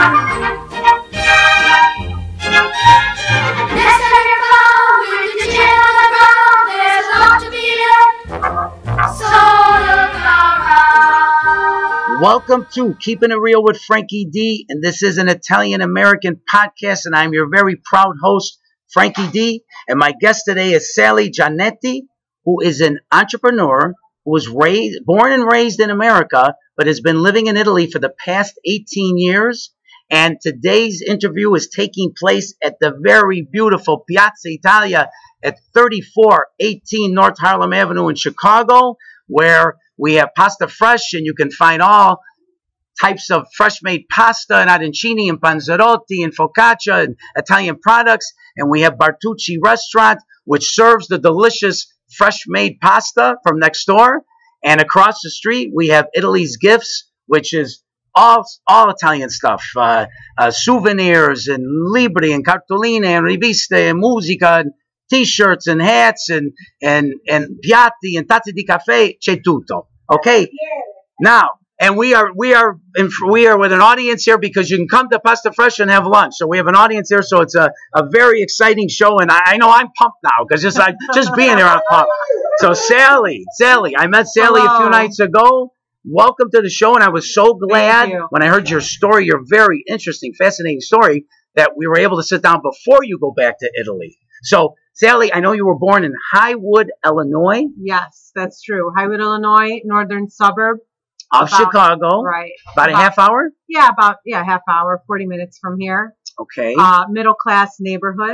Welcome to Keeping It Real with Frankie D, and this is an Italian-American podcast, and I'm your very proud host, Frankie D, and my guest today is Sally Giannetti, who is an entrepreneur who was born and raised in America, but has been living in Italy for the past 18 years, and today's interview is taking place at the very beautiful Piazza Italia at 3418 North Harlem Avenue in Chicago, where we have Pasta Fresh, and you can find all types of fresh-made pasta and arancini and panzerotti and focaccia and Italian products. And we have Bartucci Restaurant, which serves the delicious fresh-made pasta from next door. And across the street, we have Italy's Gifts, which is all Italian stuff, souvenirs and libri and cartoline and riviste and musica and T-shirts and hats and piatti and tazze di caffè, c'è tutto. Okay, now, and we are with an audience here because you can come to Pasta Fresh and have lunch. So we have an audience here, so it's a very exciting show, and I know I'm pumped now because just being here, I'm pumped. So Sally, I met Sally a few nights ago. Welcome to the show, and I was so glad when I heard your story, your very interesting, fascinating story, that we were able to sit down before you go back to Italy. So, Sally, I know you were born in Highwood, Illinois. Yes, that's true. Highwood, Illinois, northern suburb of Chicago. Right. About a half hour? Yeah, half hour, 40 minutes from here. Okay. Middle class neighborhood.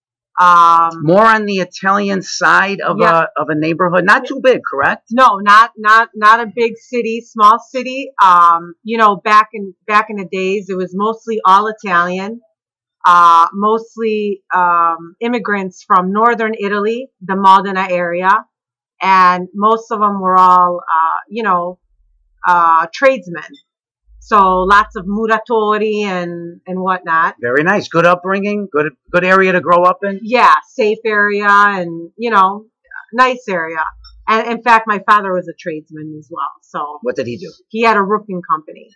More on the Italian side of a neighborhood. Not too big, correct? No, not a big city, small city. Back in the days, it was mostly all Italian. Mostly immigrants from northern Italy, the Modena area, and most of them were all, tradesmen. So lots of muratori and whatnot. Very nice. Good upbringing. Good area to grow up in. Yeah, safe area and nice area. And in fact, my father was a tradesman as well. So what did he do? He had a roofing company.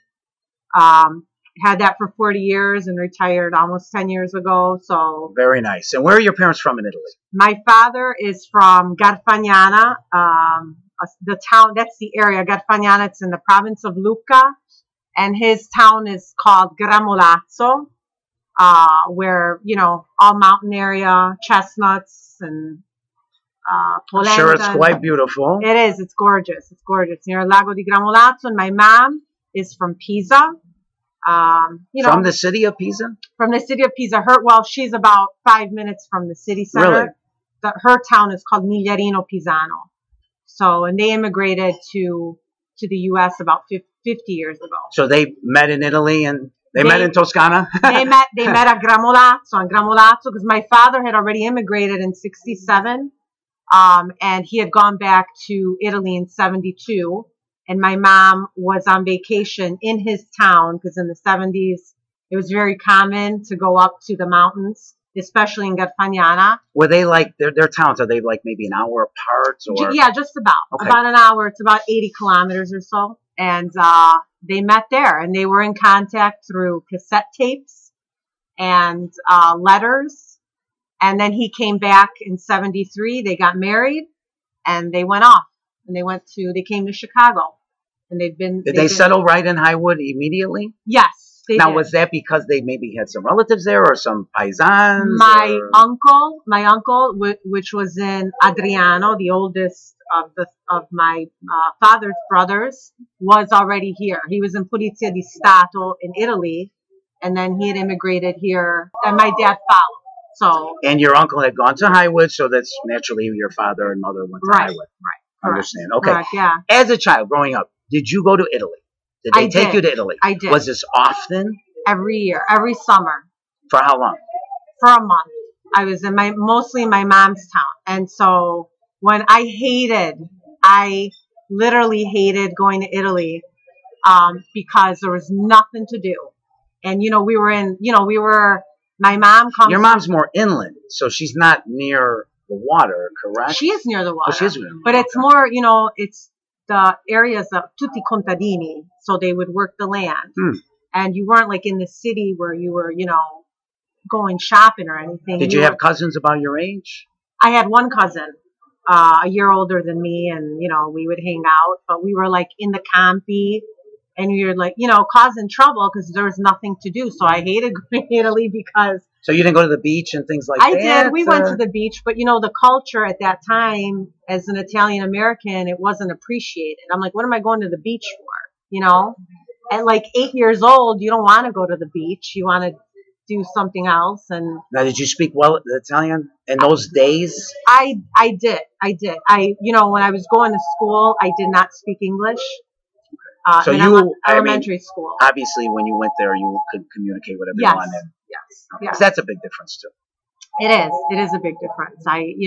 Had that for 40 years and retired almost 10 years ago. So very nice. And where are your parents from in Italy? My father is from Garfagnana, the town. That's the area, Garfagnana. It's in the province of Lucca, and his town is called Gramolazzo, where all mountain area, chestnuts and polenta. I'm sure it's quite beautiful. It is. It's gorgeous. It's gorgeous near Lago di Gramolazzo. And my mom is from Pisa. From the city of Pisa? From the city of Pisa. She's about 5 minutes from the city center. Really? Her town is called Migliarino Pisano. So, and they immigrated to the U.S. about 50 years ago. So they met in Italy and they met in Toscana? They met at Gramolazzo, because my father had already immigrated in 67, and he had gone back to Italy in 72. And my mom was on vacation in his town because in the 70s, it was very common to go up to the mountains, especially in Garfagnana. Were they like, their towns, are they like maybe an hour apart? Or? Yeah, just about. Okay. About an hour. It's about 80 kilometers or so. And they met there, and they were in contact through cassette tapes and letters. And then he came back in 73. They got married, and they went off. And they came to Chicago, and Did they settle right in Highwood immediately? Yes, they did. Was that because they maybe had some relatives there or some paisans? My uncle, which was in Adriano, the oldest of my father's brothers, was already here. He was in Polizia di Stato in Italy, and then he had immigrated here, and my dad followed. So. And your uncle had gone to Highwood, so that's naturally your father and mother went to Highwood. Right. Understand. Okay. Correct, yeah. As a child growing up, did you go to Italy? Did they take you to Italy? I did. Was this often? Every year, every summer. For how long? For a month. I was mostly in my mom's town. And so when I literally hated going to Italy, because there was nothing to do. And, my mom comes. Your mom's more inland, so she's not near the water, correct? She is near the water. Oh, she is near the water. But it's more, it's the areas of tutti contadini, so they would work the land. and you weren't like in the city where you were, going shopping or anything. Did you have cousins about your age? I had one cousin, a year older than me, and we would hang out, but we were like in the campy, and you're like, causing trouble because there was nothing to do. So I hated going to Italy because. So you didn't go to the beach and things like that? I did. We went to the beach, but the culture at that time as an Italian American, it wasn't appreciated. I'm like, what am I going to the beach for? At like 8 years old, you don't want to go to the beach. You want to do something else. And now, did you speak well Italian in those days? I did. When I was going to school, I did not speak English. So elementary school. Obviously, when you went there, you could communicate with everyone. Yes. That's a big difference too. It is. It is a big difference.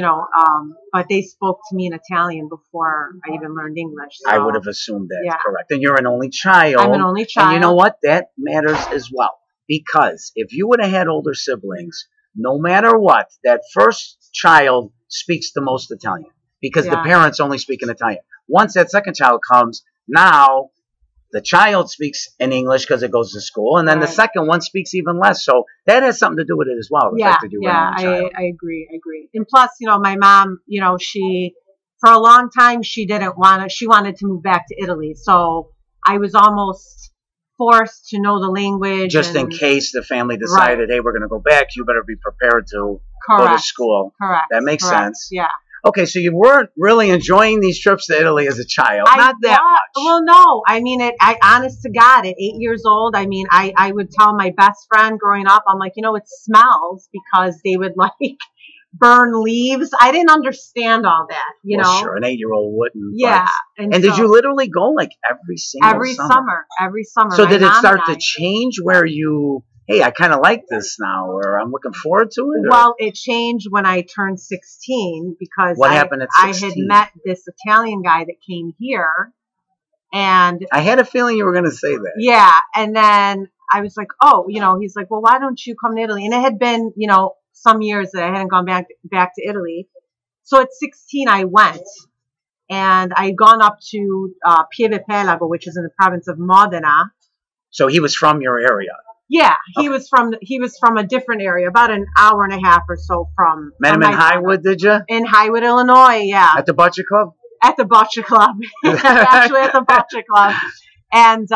But they spoke to me in Italian before I even learned English. So. I would have assumed that. Correct. And you're an only child. I'm an only child. And you know what? That matters as well. Because if you would have had older siblings, no matter what, that first child speaks the most Italian. Because the parents only speak in Italian. Once that second child comes, now the child speaks in English because it goes to school, and then the second one speaks even less. So that has something to do with it as well. I agree. And plus, my mom, she, for a long time, she wanted to move back to Italy. So I was almost forced to know the language. Just in case the family decided, hey, we're going to go back, you better be prepared to go to school. Correct. That makes sense. Yeah. Okay, so you weren't really enjoying these trips to Italy as a child. Not that much. Well, no. I mean, honest to God, at 8 years old, I mean, I would tell my best friend growing up, I'm like, it smells because they would like burn leaves. I didn't understand all that, Well, sure, an 8-year-old wouldn't. Yeah. And did you literally go like every summer? Every summer. So did it start to change where hey, I kind of like this now, or I'm looking forward to it? Well, it changed when I turned 16 because what happened at 16? I had met this Italian guy that came here, and I had a feeling you were going to say that. Yeah, and then I was like, oh, he's like, well, why don't you come to Italy? And it had been, some years that I hadn't gone back to Italy. So at 16, I went, and I had gone up to Pieve Pelago, which is in the province of Modena. So he was from your area. Yeah, he was from a different area, about an hour and a half or so from. Met him in Highwood, did you? In Highwood, Illinois, yeah. At the Bocce Club? At the Bocce Club. Actually, at the Bocce Club. And,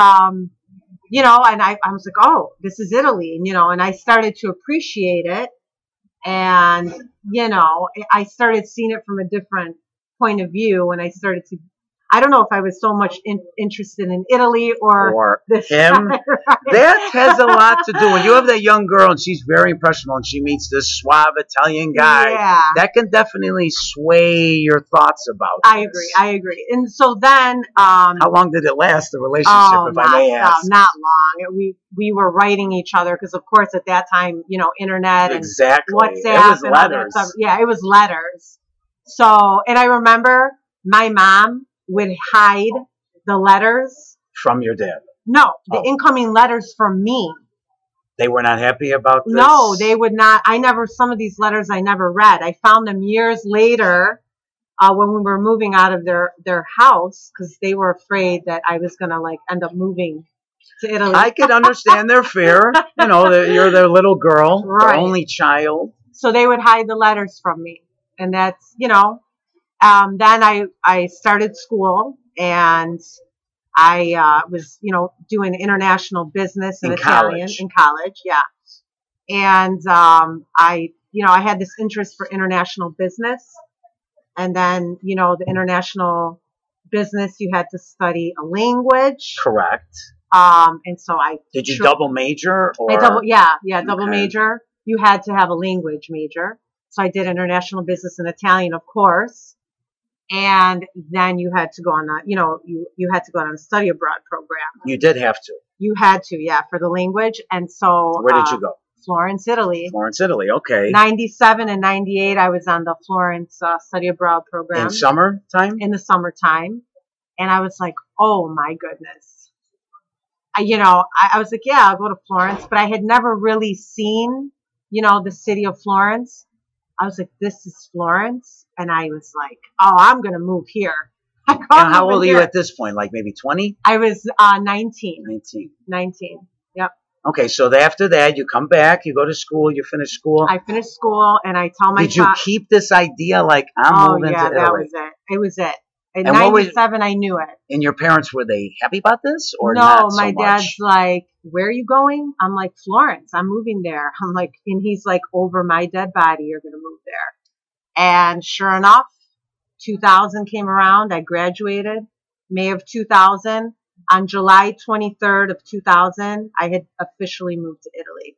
and I was like, oh, this is Italy. And I started to appreciate it. And, I started seeing it from a different point of view. And I started to. I don't know if I was so much interested in Italy or him. That has a lot to do. When you have that young girl and she's very impressionable and she meets this suave Italian guy, that can definitely sway your thoughts about it. I agree. And so then... how long did it last, the relationship, if I may ask? Not long. We were writing each other because, of course, at that time, internet and WhatsApp. It was letters. Yeah, it was letters. So, and I remember my mom would hide the letters. From your dad? No, the incoming letters from me. They were not happy about this? No, they would not. Some of these letters I never read. I found them years later when we were moving out of their house because they were afraid that I was going to end up moving to Italy. I could understand their fear. You're their little girl, their only child. So they would hide the letters from me. And that's, then I started school and I was, doing international business in Italian in college. Yeah. And I had this interest for international business. And then, the international business, you had to study a language. Correct. And so Did you double major? Or? Double major. You had to have a language major. So I did international business in Italian, of course. And then you had to go on you had to go on a study abroad program. You did have to. You had to, yeah, for the language. And so where did you go? Florence, Italy. Florence, Italy. Okay. 97 and 98, I was on the Florence study abroad program. In summertime? In the summertime. And I was like, oh my goodness. I was like, yeah, I'll go to Florence, but I had never really seen, the city of Florence. I was like, this is Florence. And I was like, oh, I'm going to move here. And how old are you at this point? Like maybe 20? I was 19. 19. 19. Yep. Okay, so after that, you come back, you go to school, you finish school. I finished school, and I tell my Did you keep this idea like I'm moving to Italy? that was it. It was it. In And what was- '97, I knew it. And your parents, were they happy about this or No, not so my much? dad's like, "Where are you going?" I'm like, "Florence. I'm moving there." I'm like, and he's like, "Over my dead body, you're gonna move there." And sure enough, 2000 came around. I graduated May of 2000. On July 23rd of 2000, I had officially moved to Italy.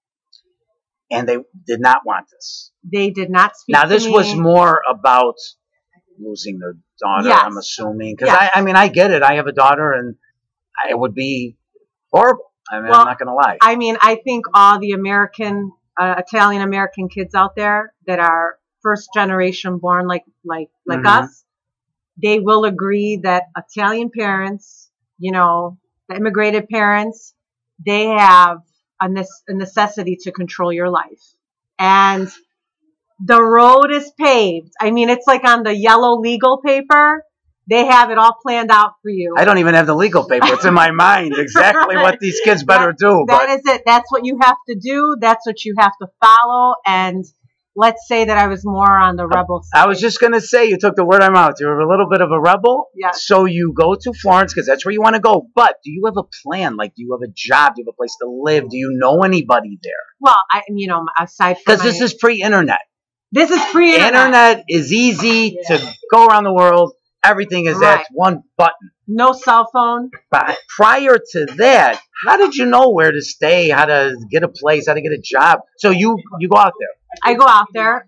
And they did not want this. They did not speak Now, to this me. was more about losing their daughter, Yes. I'm assuming. Because, Yes. I mean, I get it. I have a daughter, and it would be horrible. I mean, Well, I'm not going to lie. I mean, I think all the Italian-American kids out there that are first generation born like Mhm. us, they will agree that Italian parents, you know, the immigrated parents, they have a necessity to control your life. And the road is paved. I mean, it's like on the yellow legal paper. They have it all planned out for you. I don't even have the legal paper. It's in my mind exactly what these kids better do. That is it. That's what you have to do. That's what you have to follow. And let's say that I was more on the rebel side. I was just going to say, you took the word out of my mouth. You were a little bit of a rebel. Yes. So you go to Florence because that's where you want to go. But do you have a plan? Like, do you have a job? Do you have a place to live? Do you know anybody there? Well, aside from Because this is pre-internet. This is pre-internet. Internet is easy to go around the world. Everything is Right. at one button. No cell phone. But prior to that, how did you know where to stay, how to get a place, how to get a job? So you go out there. I go out there.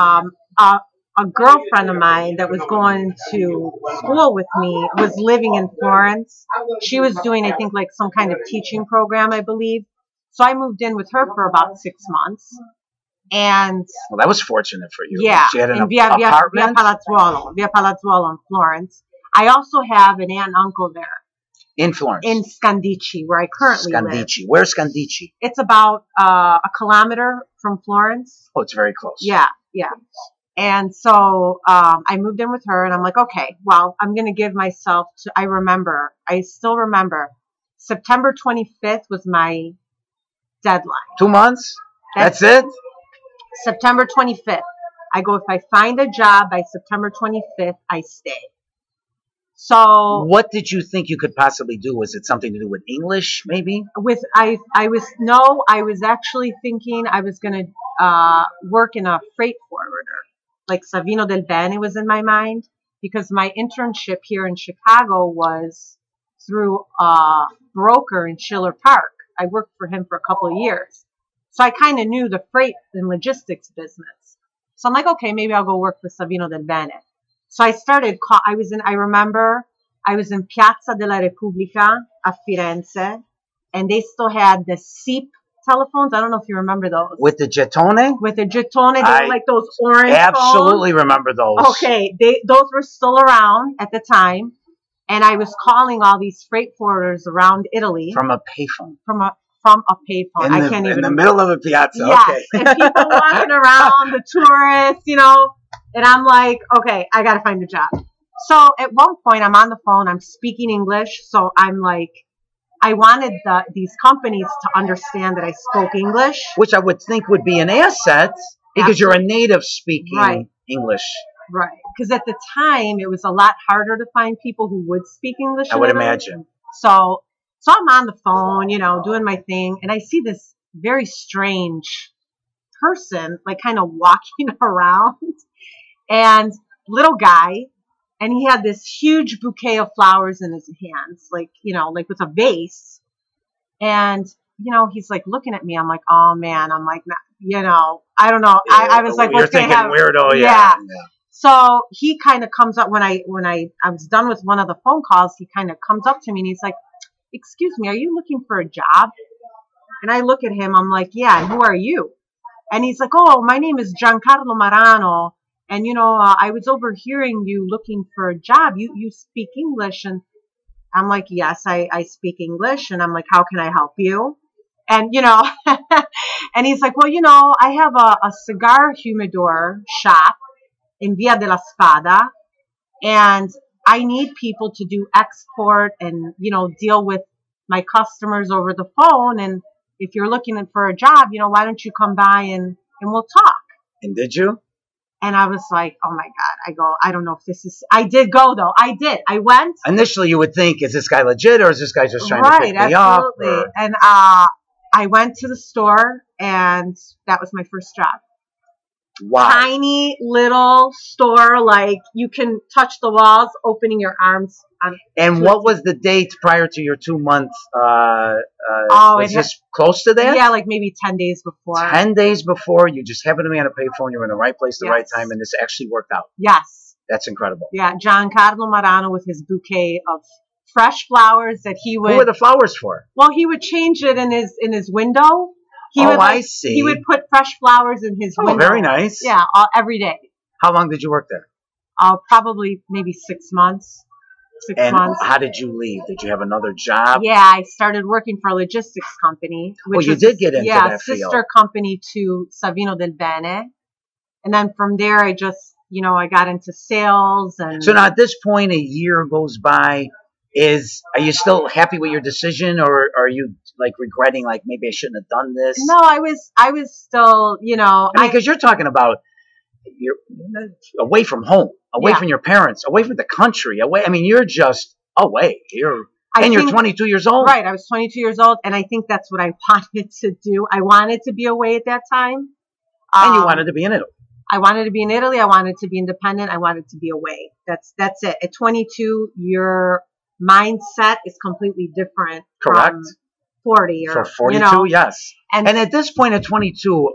A girlfriend of mine that was going to school with me was living in Florence. She was doing, I think, like some kind of teaching program, I believe. So I moved in with her for about 6 months. And Well, that was fortunate for you. yeah, She had an in Via apartment Palazzuolo in Florence. I also have an aunt and uncle there in Florence. in Scandici, where I currently live. Scandici. Where's Scandici? It's about a kilometer from Florence. Oh, it's very close. Yeah. And so I moved in with her, and I'm like, okay, well, I'm going to give myself to, I still remember, September 25th was my deadline. 2 months? That's it? September 25th. I go, if I find a job by September 25th, I stay. So what did you think you could possibly do? Was it something to do with English, maybe? I was actually thinking I was going to work in a freight forwarder. Like Savino del Bene was in my mind, because my internship here in Chicago was through a broker in Schiller Park. I worked for him for a couple of years. So I kind of knew the freight and logistics business. So I'm like, okay, maybe I'll go work for Savino del Bene. So I started, I remember I was in Piazza della Repubblica at Firenze, and they still had the SEEP telephones. I don't know if you remember those. With the gettone? With the gettone, they were like those orange absolutely phones. Remember those. Okay, those were still around at the time, and I was calling all these freight forwarders around Italy. From a payphone. From a payphone. I can't even. In the middle of a piazza. Yes, Okay. and people walking around, the tourists, and I'm like, okay, I got to find a job. So at one point, I'm on the phone, I'm speaking English, so I'm like, I wanted these companies to understand that I spoke English. Which I would think would be an asset, because you're a native speaking English. Right. Because at the time, it was a lot harder to find people who would speak English. I would imagine. So I'm on the phone, doing my thing, and I see this very strange person, like kind of walking around, and little guy, and he had this huge bouquet of flowers in his hands, like with a vase, and he's like looking at me. I'm like, oh man, I'm like, I don't know. I was like, you're thinking weirdo, yeah. So he kind of comes up when I was done with one of the phone calls. He kind of comes up to me and he's like, excuse me, are you looking for a job? And I look at him, I'm like, yeah, and who are you? And he's like, oh, my name is Giancarlo Marano, and I was overhearing you looking for a job. You speak English? And I'm like, yes, I speak English. And I'm like, how can I help you? And and he's like, well, I have a cigar humidor shop in Via della Spada, and I need people to do export and deal with my customers over the phone. And if you're looking for a job, why don't you come by and we'll talk. And did you? And I was like, oh my God. I go, I don't know if this is, I did go though. I did. I went. Initially, you would think, is this guy legit or is this guy just trying to pick me up? Absolutely. And I went to the store and that was my first job. Wow. Tiny little store, like you can touch the walls, opening your arms. And what was the date prior to your 2 months? Was this close to that? Yeah, like maybe 10 days before. 10 days before, you just happened to be on a payphone, you were in the right place at the right time, and this actually worked out. Yes. That's incredible. Yeah, Giancarlo Marano with his bouquet of fresh flowers that he would... Who were the flowers for? Well, he would change it in his window. I see. He would put fresh flowers in his window. Oh, very nice. Yeah, every day. How long did you work there? Probably maybe 6 months. 6 months. How did you leave? Did you have another job? Yeah, I started working for a logistics company. Which you did get into that field. Yeah, sister company to Savino del Bene. And then from there, I just, I got into sales. And so now at this point, a year goes by. Are you still happy with your decision, or are you like regretting, like maybe I shouldn't have done this? No, I was still, because you're talking about you're away from home, away from your parents, away from the country, away. I mean, you're just away. You're 22 years old. Right. I was 22 years old. And I think that's what I wanted to do. I wanted to be away at that time. And you wanted to be in Italy. I wanted to be in Italy. I wanted to be independent. I wanted to be away. That's it. At 22, your mindset is completely different. Correct. From 40 or, for 42, yes. And at this point at 22,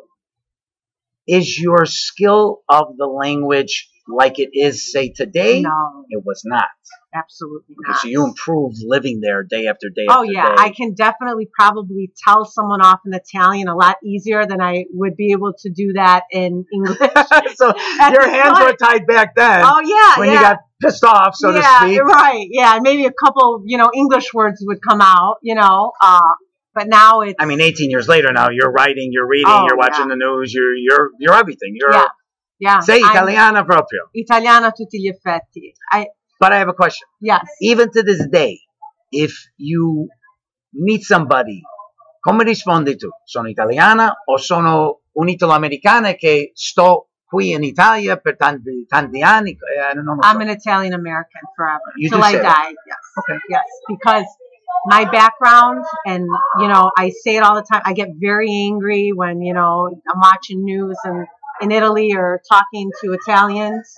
is your skill of the language like it is, say, today? No. It was not. Absolutely not. So you improved living there day after day after day. I can definitely probably tell someone off in Italian a lot easier than I would be able to do that in English. So your hands were tied back then. Oh, yeah. When you got pissed off, so to speak. Yeah, right. Yeah, maybe a couple, English words would come out, but now it's... I mean, 18 years later now, you're writing, you're reading, you're watching the news, you're everything. Sei italiana proprio. Italiana a tutti gli effetti. But I have a question. Yes. Even to this day, if you meet somebody, come rispondi tu? Sono italiana o sono un'italo-americana che sto qui in Italia per tanti anni? I'm an Italian American forever. Till I die. Yes. Okay. Yes. Because my background, and I say it all the time, I get very angry when I'm watching news in Italy or talking to Italians,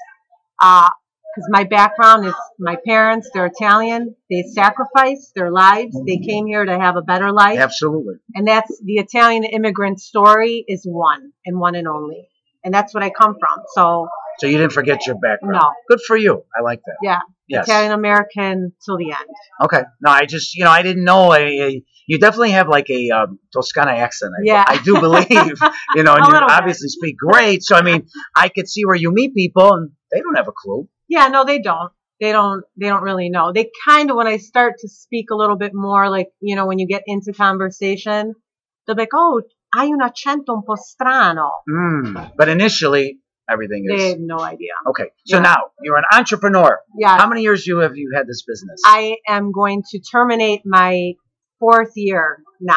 because my background is my parents. They're Italian. They sacrificed their lives. They came here to have a better life. Absolutely. And that's the Italian immigrant story is one and only, and that's what I come from. So you didn't forget your background. No. Good for you. I like that. Yeah. Yes. Italian American till the end. Okay. No, I just, I didn't know. You definitely have like a Toscana accent. I do believe, and you obviously speak great. So, I mean, I could see where you meet people and they don't have a clue. Yeah, no, they don't. They don't really know. They kind of, when I start to speak a little bit more, like, when you get into conversation, they're like, oh, hai un accento un po' strano. But initially, everything is... They have no idea. Okay. So now, you're an entrepreneur. Yeah. How many years have you had this business? I am going to terminate my 4th year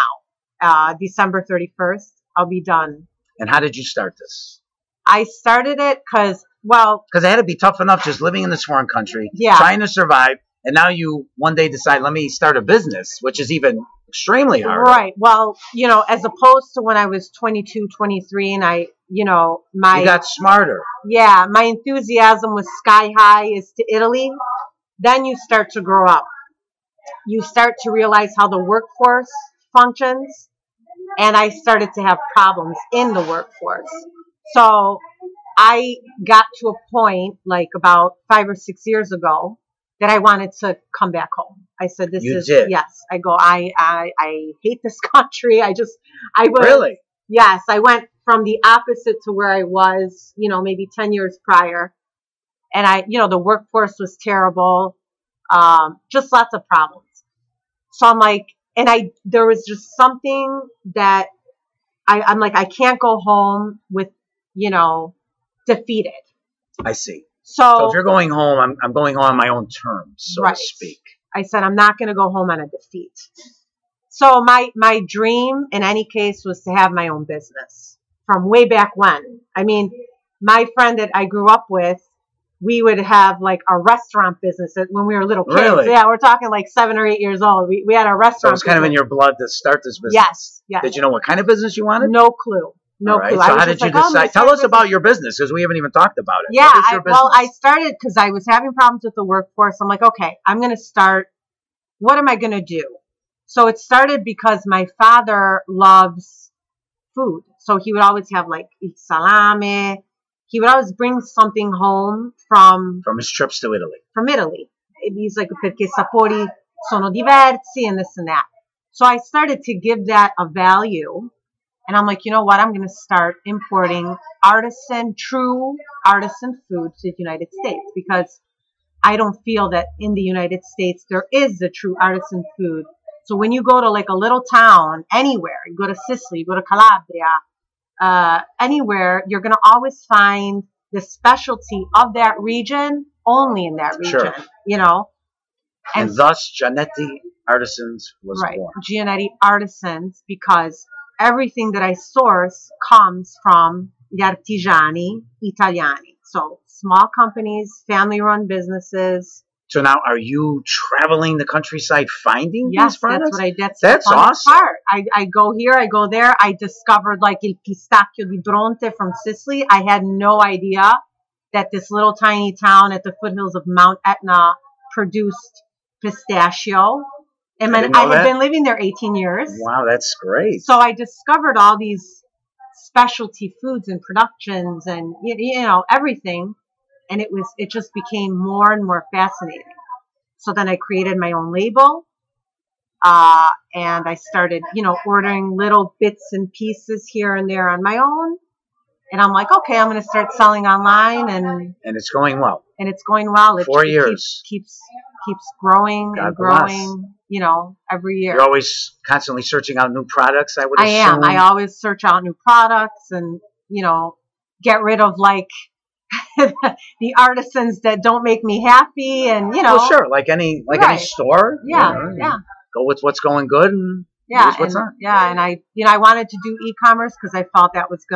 now. December 31st. I'll be done. And how did you start this? I started it because it had to be tough enough just living in this foreign country, trying to survive, and now you one day decide, let me start a business, which is even extremely hard. Right. Well, as opposed to when I was 22, 23, and you got smarter. Yeah, my enthusiasm was sky high as to Italy. Then you start to grow up. You start to realize how the workforce functions, and I started to have problems in the workforce. So I got to a point, like about 5 or 6 years ago, that I wanted to come back home. I said, yes. I go, I hate this country. Really? Yes, I went from the opposite to where I was, maybe 10 years prior. And the workforce was terrible. Just lots of problems. So I'm like, there was just something that I'm like, I can't go home with, defeated. I see. So if you're going home, I'm going home on my own terms, so to speak. I said, I'm not going to go home on a defeat. So my dream in any case was to have my own business from way back when. I mean, my friend that I grew up with, we would have like a restaurant business when we were little kids. Really? Yeah, we're talking like 7 or 8 years old. We had a So restaurant. it's kind of in business. your blood to start this business. Yes, yes. Did you know what kind of business you wanted? No clue. No All right. clue. So I was how did just you like, oh, I'm gonna decide? start Tell a us about business. your business because we haven't even talked about it. Yeah, What is your well, I business? started because I was having problems with the workforce. I'm like, okay, I'm going to start. What am I going to do? So it started because my father loves food. So he would always have like il salame. He would always bring something home from his trips to Italy. Italy. He's like, perché i sapori sono diversi and this and that. So I started to give that a value. And I'm like, you know what? I'm going to start importing true artisan food to the United States because I don't feel that in the United States there is a true artisan food. So when you go to like a little town, anywhere, you go to Sicily, you go to Calabria, anywhere, you're going to always find the specialty of that region only in that region, Sure. you know? And thus, Giannetti Artisans was right, born. Giannetti Artisans, because everything that I source comes from gli artigiani italiani. So small companies, family-run businesses. So now, are you traveling the countryside finding these products? That's what I did. That's the awesome. Part. I go here, I go there. I discovered like il pistacchio di Bronte from Sicily. I had no idea that this little tiny town at the foothills of Mount Etna produced pistachio. And I had been living there 18 years. Wow, that's great. So I discovered all these specialty foods and productions and, you know, everything. And it just became more and more fascinating. So then I created my own label. And I started, you know, ordering little bits and pieces here and there on my own. And I'm like, okay, I'm going to start selling online. And it's going well. And it's going well. 4 years. Keeps growing God and growing, bless. You know, every year. You're always constantly searching out new products, I would assume. I am. I always search out new products and, you know, get rid of like the artisans that don't make me happy and, you know. Well, sure. Like any store. Yeah. Go with what's going good and lose what's not. Yeah. And I wanted to do e-commerce because I felt that was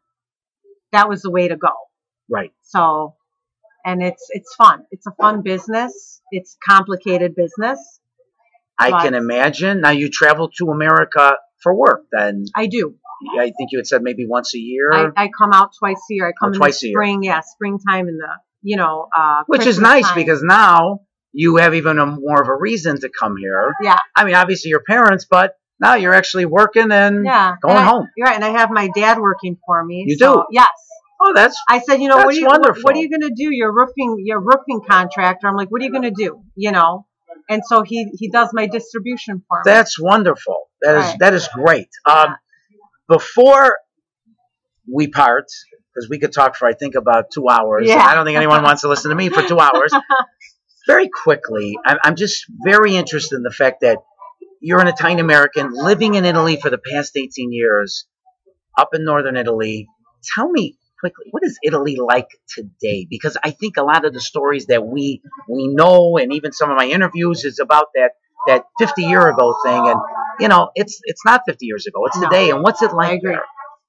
the way to go. Right. So, and it's fun. It's a fun business. It's complicated business. I can imagine. Now you travel to America for work then. I do. I think you had said maybe once a year. I come out twice a year. I come in the spring. Yeah, springtime in the, you know, which Christmas is nice time. Because now you have even more of a reason to come here. Yeah. I mean, obviously your parents, but now you're actually working and going home. You're right. And I have my dad working for me. You do? Yes. Oh, I said, you know, what are you going to do? Your roofing contractor. I'm like, what are you going to do? You know? And so he does my distribution for me. That's wonderful. That is great. Before we part, because we could talk for I think about 2 hours. Yeah. I don't think anyone wants to listen to me for 2 hours. Very quickly, I'm just very interested in the fact that you're an Italian American living in Italy for the past 18 years, up in northern Italy. Tell me quickly, what is Italy like today? Because I think a lot of the stories that we know, and even some of my interviews, is about that 50-year ago thing. And you know, it's not 50 years ago. It's today. And what's it like there?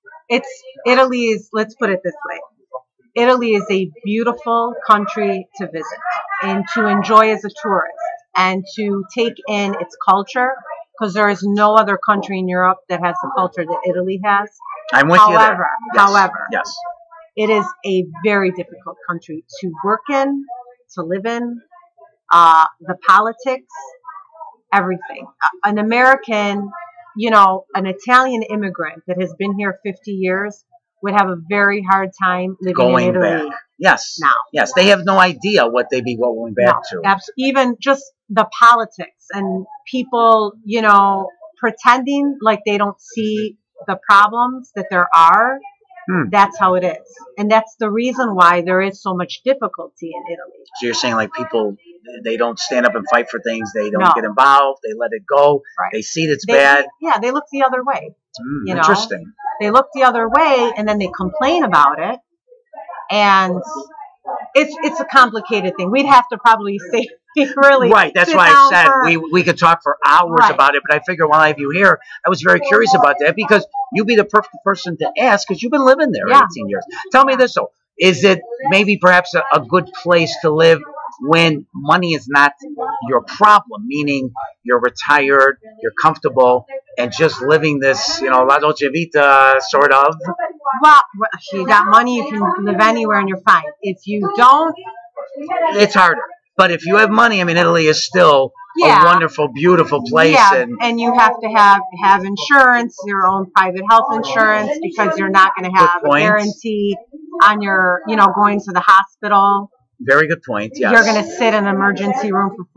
Italy is, let's put it this way. Italy is a beautiful country to visit and to enjoy as a tourist and to take in its culture, because there is no other country in Europe that has the culture that Italy has. I'm with you there. However, yes, it is a very difficult country to work in, to live in. The politics, everything. An American, you know, an Italian immigrant that has been here 50 years would have a very hard time living in Italy. Back. Yes. Now. Yes, they have no idea what they'd be going back to. Even just the politics and people, you know, pretending like they don't see the problems that there are. That's how it is. And that's the reason why there is so much difficulty in Italy. So you're saying like people, they don't stand up and fight for things. They don't get involved. They let it go. Right. They see it's bad. Yeah, they look the other way. You know? Interesting. They look the other way and then they complain about it. And it's a complicated thing. We'd have to probably say really Right, that's sit why I down said for, we could talk for hours Right. about it, but I figure while I have you here, I was very curious about that because you'd be the perfect person to ask because you've been living there Yeah. 18 years. Tell me this though, is it maybe perhaps a good place to live when money is not your problem, meaning you're retired, you're comfortable, and just living this, La Dolce Vita sort of? well, if you got money, you can live anywhere and you're fine. If you don't, It's harder. But if you have money, I mean, Italy is still Yeah. a wonderful, beautiful place. yeah, and you have to have insurance, your own private health insurance, because you're not going to have a point. guarantee on your, going to the hospital. Very good point. Yes. You're going to sit in an emergency room for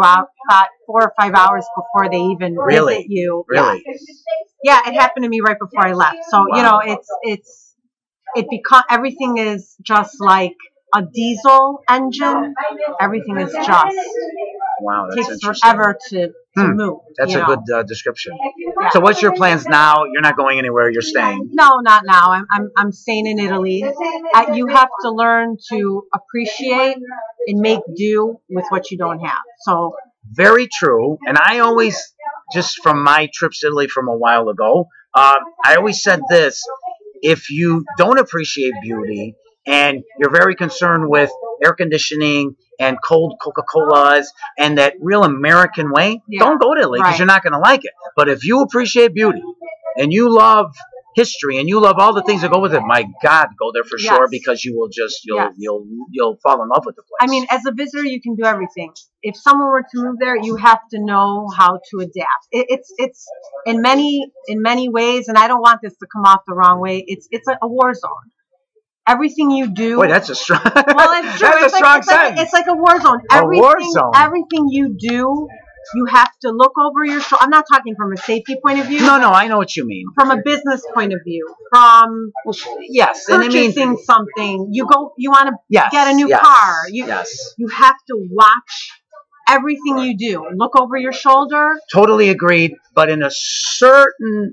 4 or 5 hours before they even Really? visit you. Really? Yeah, it happened to me right before I left. So Wow. everything is just like a diesel engine. Everything is just Wow, that's takes interesting. forever to move. That's you a know? good description. Yeah. So, what's your plans now? You're not going anywhere. You're staying. No, not now. I'm staying in Italy. You have to learn to appreciate and make do with what you don't have. So Very true. And I always, just from my trips to Italy from a while ago, I always said this: if you don't appreciate beauty and you're very concerned with air conditioning and cold Coca-Colas and that real American way, Yeah. don't go to Italy because Right. you're not going to like it. But if you appreciate beauty and you love history and you love all the things that go with it, my God, go there for sure Yes. because you will just Yes. you'll fall in love with the place. I mean, as a visitor, you can do everything. If someone were to move there, you have to know how to adapt. It's in many ways, and I don't want this to come off the wrong way. It's a war zone. Everything you do. Boy, that's a strong. Well, it's true. That's It's a strong like, sentence. it's like a war zone. A war zone. Everything you do, you have to look over your shoulder. I'm not talking from a safety point of view. No, I know what you mean. From a business point of view, from Yes, and I mean, purchasing something, you want to yes, get a new yes, car. yes. You have to watch everything you do. Look over your shoulder. Totally agreed. But in a certain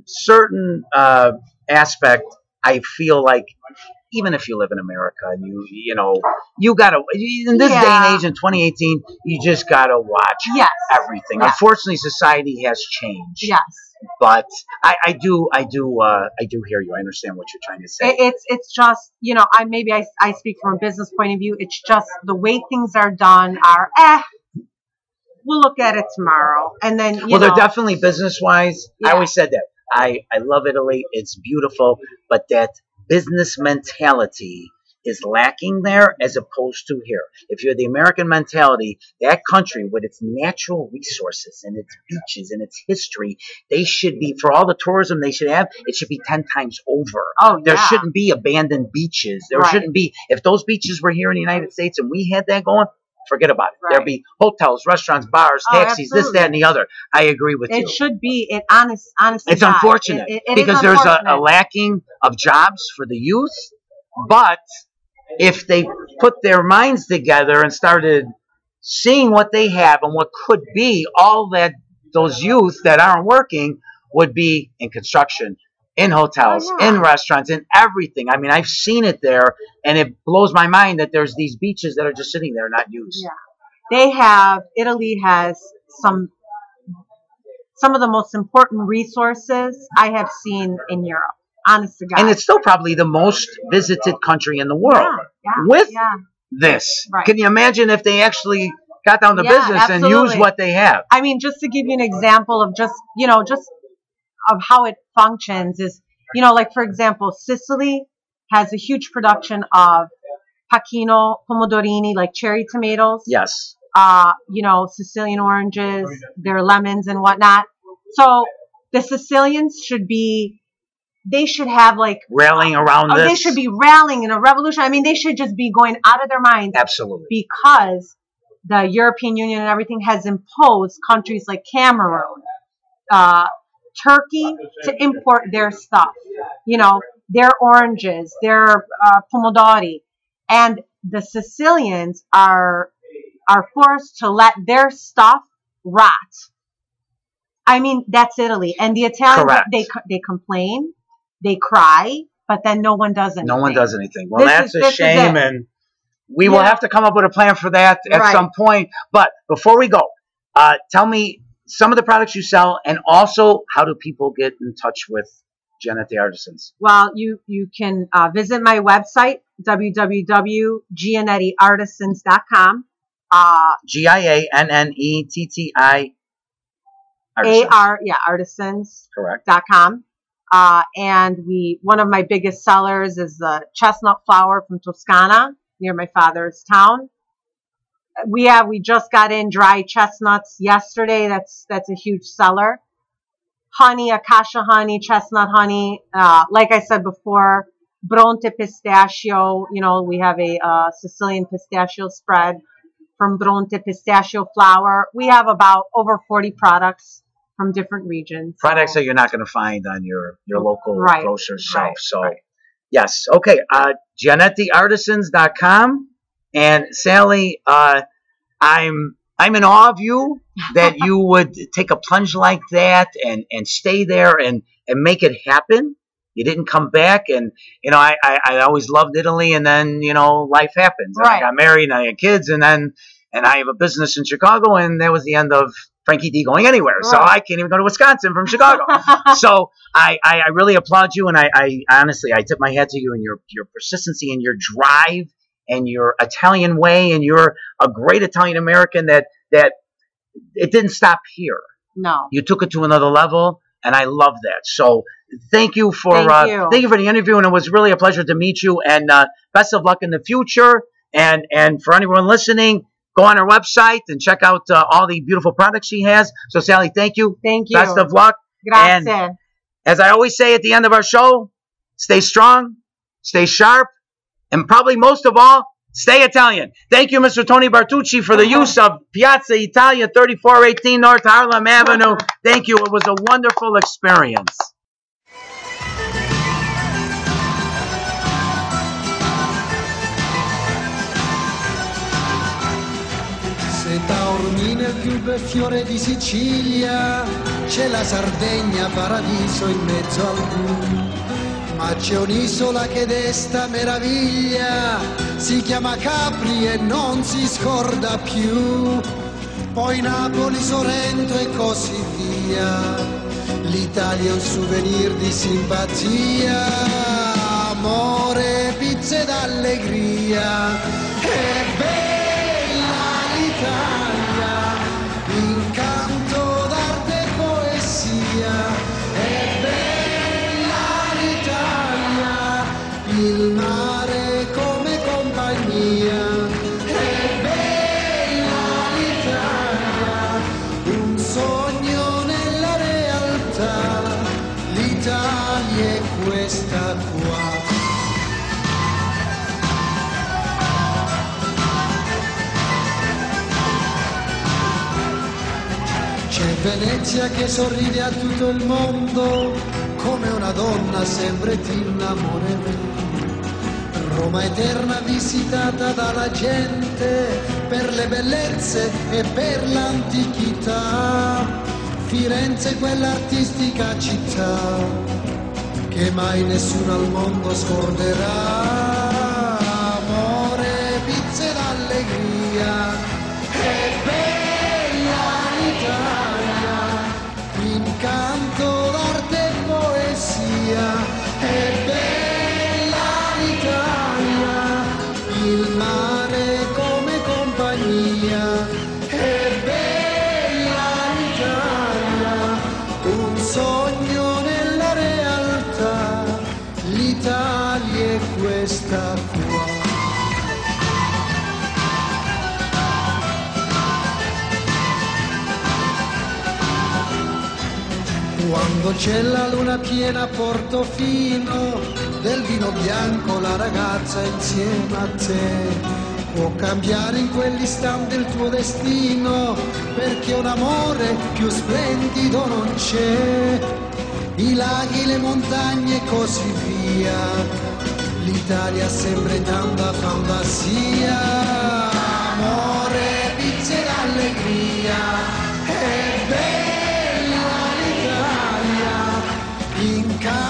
aspect, I feel like even if you live in America and you gotta in this day and age in 2018, you just gotta watch Yes. everything. Yes. Unfortunately, society has changed. Yes. But I do hear you. I understand what you're trying to say. It's just, I speak from a business point of view. It's just the way things are done are we'll look at it tomorrow. And then Well, they're definitely business wise. Yeah. I always said that. I love Italy. It's beautiful, but that business mentality is lacking there as opposed to here. If you're the American mentality, that country with its natural resources and its beaches and its history, they should be, for all the tourism they should have, it should be 10 times over. Oh, There yeah. shouldn't be abandoned beaches. There Right. shouldn't be, if those beaches were here in the United States and we had that going, forget about it. Right. There'd be hotels, restaurants, bars, Oh, taxis, this, that, and the other. I agree with you. It should be. Honestly, It's unfortunate because there's a lacking of jobs for the youth. But if they put their minds together and started seeing what they have and what could be, all that those youth that aren't working would be in construction, in hotels, in restaurants, in everything. I mean, I've seen it there, and it blows my mind that there's these beaches that are just sitting there not used. Yeah. Italy has some of the most important resources I have seen in Europe. Honest to God. And it's still probably the most visited country in the world with this. Right. Can you imagine if they actually got down to business and used what they have? I mean, just to give you an example of just of how it functions is, like for example, Sicily has a huge production of pacchino, pomodorini, like cherry tomatoes. Yes. Sicilian oranges, their lemons and whatnot. So the Sicilians they should have like rallying around this. They should be rallying in a revolution. I mean, they should just be going out of their minds. Absolutely. Because the European Union and everything has imposed countries like Cameroon, Turkey to import their stuff. Their oranges, their pomodori, and the Sicilians are forced to let their stuff rot. I mean, that's Italy, and the Italians they complain, they cry, but then no one does anything. No one does anything. Well, that's a shame, and We will have to come up with a plan for that at some point. But before we go, tell me some of the products you sell, and also how do people get in touch with Giannetti Artisans? Well, you can visit my website, www.giannettiartisans.com. Giannetti artisans. Correct. .com. And one of my biggest sellers is the chestnut flower from Toscana, near my father's town. We just got in dry chestnuts yesterday. That's a huge seller. Honey, acacia honey, chestnut honey. Like I said before, Bronte pistachio. We have a Sicilian pistachio spread from Bronte pistachio flour. We have about over 40 products from different regions. Products that you're not going to find on your local grocer's shelf. Right. Yes. Okay. GiannettiArtisans.com. And Sally, I'm in awe of you that you would take a plunge like that and stay there and make it happen. You didn't come back, and I always loved Italy, and then life happens. Right. I got married, and I had kids, and I have a business in Chicago, and that was the end of Frankie D going anywhere. Right. So I can't even go to Wisconsin from Chicago. So I really applaud you, and I honestly tip my hat to you and your persistency and your drive and your Italian way, and you're a great Italian American that it didn't stop here. No. You took it to another level, and I love that. So thank you for the interview, and it was really a pleasure to meet you, and best of luck in the future. And for anyone listening, go on our website and check out all the beautiful products she has. So Sally, thank you. Thank you. Best of luck. Grazie. And as I always say at the end of our show, stay strong, stay sharp, and probably most of all, stay Italian. Thank you, Mr. Tony Bartucci, for the use of Piazza Italia, 3418 North Harlem Avenue. Thank you. It was a wonderful experience. Se Taormina è il più bel fiore di Sicilia, c'è la Sardegna, paradiso in mezzo al blu. Ma c'è un'isola che desta meraviglia, si chiama Capri e non si scorda più. Poi Napoli, Sorrento e così via. L'Italia è un souvenir di simpatia, amore, pizza ed allegria. È bella l'Italia, incanto d'arte e poesia. Il mare come compagnia, è bella l'Italia, un sogno nella realtà, l'Italia è questa qua. C'è Venezia che sorride a tutto il mondo, come una donna sempre ti innamorerai. Roma eterna visitata dalla gente per le bellezze e per l'antichità. Firenze quella artistica città che mai nessuno al mondo scorderà. Amore, pizza ed allegria, è bella l'Italia, incanto d'arte e poesia, è bella l'Italia, il mare come compagnia, è bella l'Italia, un sogno nella realtà, l'Italia è questa qua. Quando c'è la luna piena a Portofino, del vino bianco la ragazza insieme a te può cambiare in quell'istante il tuo destino, perché un amore più splendido non c'è. I laghi, le montagne e così via, l'Italia sempre tanta fantasia. Amore, pizza ed allegria, è bella l'Italia,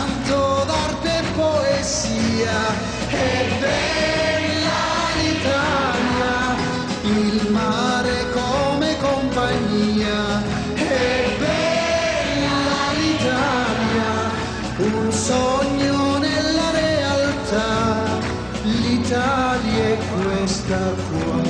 incanto d'arte e poesia, è bella l'Italia. sogno nella realtà, l'Italia è questa qua.